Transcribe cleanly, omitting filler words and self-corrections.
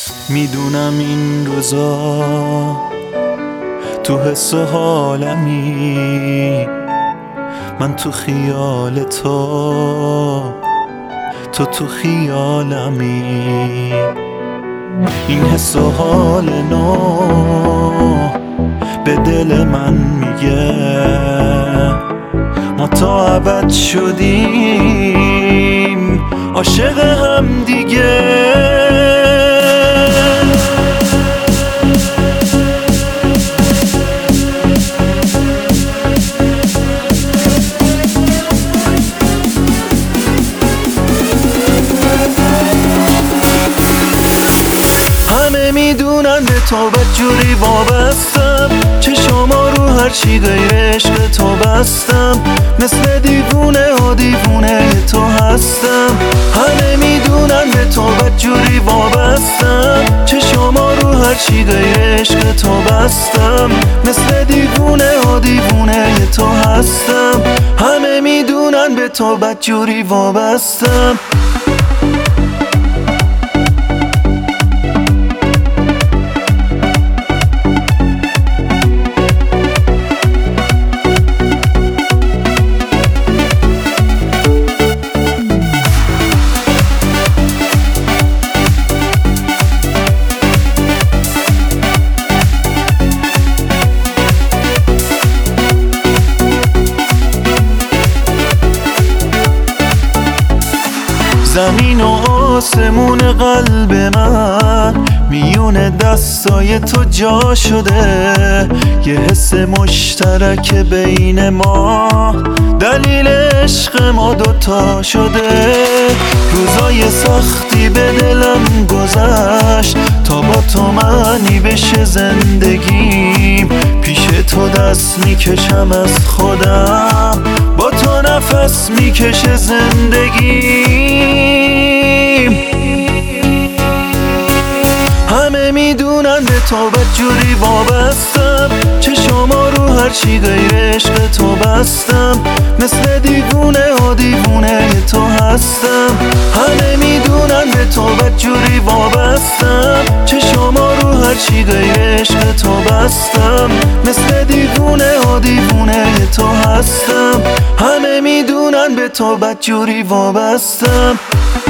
میدونم این روزا تو حس و حالمی، من تو خیال تو تو خیالمی. این حس و حال نو به دل من میگه ما تا ابد شدیم عاشق هم دیگه. همه میدونن به تو بدجوری وابستم، چشما رو هرچی غیر عشق تو بستم، مثل دیوونه و دیوونه تو هستم. همه میدونن به تو بدجوری وابستم، چشما رو هرچی غیر عشق تو بستم، مثل دیوونه و دیوونه تو هستم. همه میدونن به تو بدجوری وابستم. زمین و آسمون قلب من میون دستای تو جا شده، یه حس مشترک بین ما دلیل عشق ما دوتا شده. روزای سختی به دلم گذشت تا با تو معنی بشه زندگیم، پیش تو دست میکشم از خودم، با تو نفس میکشه زندگیم. همه میدونن به تو بدجوری وابستم، چشما رو هرچی غیر عشق تو بستم، مثل دیوونه و دیوونه تو هستم. همه میدونن به تو بدجوری وابستم، چشما رو هرچی غیر عشق تو بستم، مثل دیوونه و دیوونه تو هستم. همه میدونن به تو بدجوری وابستم.